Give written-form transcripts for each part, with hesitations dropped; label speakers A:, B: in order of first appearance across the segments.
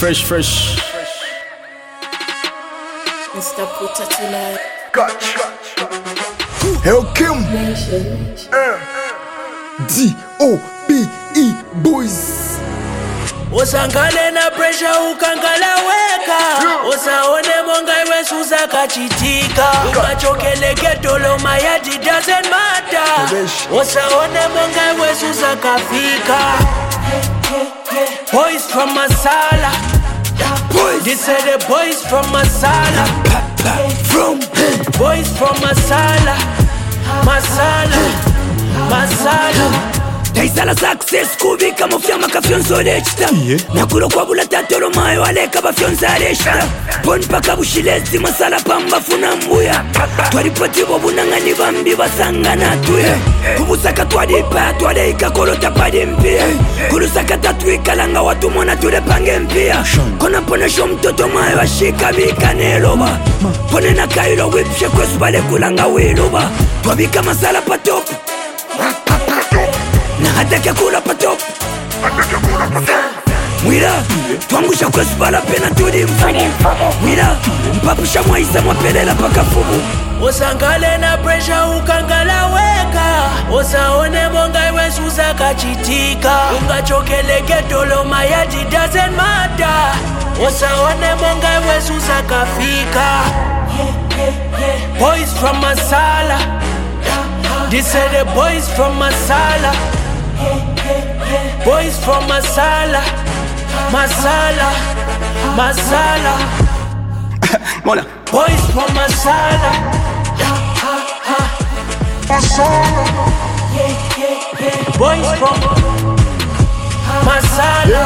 A: Fresh.
B: Mr. Putatula.
C: Gotcha. Hell Kim. D-O-B-E boys.
D: Usangale na pressure ukangala weka Usaone monga iwe suza kachitika Ukachokele gedolo mayadi doesn't matter Usaone monga iwe suza kafika Boys from Masala This are the boys from Masala Boys from Masala Taisala success kubi kama fyama kafyonzo lechta Nakuro kwa bula tatolo mayo aleka bafyonza lechta Pon paka bushilezi masala pamba funa mbuya Twaripoti bobunangani bambi basanga natuye Kubusaka twaripa twareika kolota padi mpia Kurusaka tatuika langa watu mona ture pange mpia Kona ponesho mtoto mayo ashika bika neloba Pone na kairo wipshe kwesu bale kulanga wiluba Twabika masala patopu na hataka kula patop Mwira, tuangusha kwa subala pena tudi mfumu Mwira, mpapusha mwaisa mwapelela paka fumu Usangale na pressure ukangala weka Usaone monga iwe suza kachitika Ungachokele gedolo mayadi doesn't matter Usaone monga iwe suza kafika Boys from Masala These are the boys from Masala Boys from Masala
A: Mola.
D: Boys from Masala Boys from Masala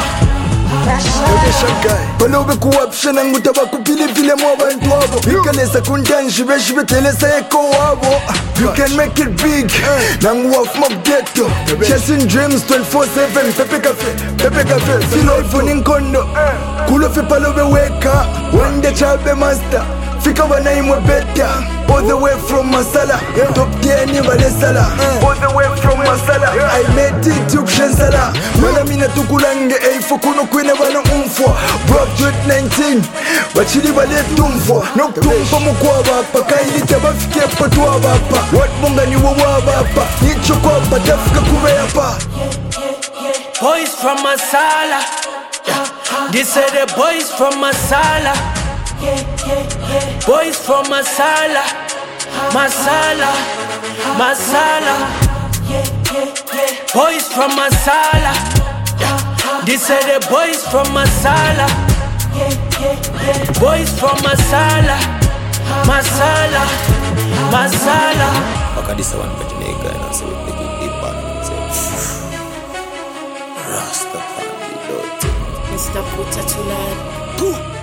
C: Balobe kuwapsha na ngutaba kupili vile mwabantu wabo Bikalesa kundanji beshi betelesa eko wabo You can make it big Nangu waf mob ghetto Chasing dreams 24/7 Pepe cafe Filo iphone inkondo Kulo fi palobe weka Wende chabe master Fika wana imwe beta All the way from Masala Top tier ni vale sala All the way from Masala I made it to Kshansala Wala mina tukulange Eifo kuno kwene wana umfwa Brock Jut 19 Bachili vale tumfwa Noktumpa mukwa wapa Kaili tabafike patuwa wapa Wat munga ni wawa wapa Nicho kwa patafika kube yapa
D: Boys from Masala These are the boys from Masala Boys from Masala Boys from Masala These are the boys from Masala Boys from Masala
A: Wakadisa one Jamaica and I say with the good deep band Rastafari
B: Mr. Putatula.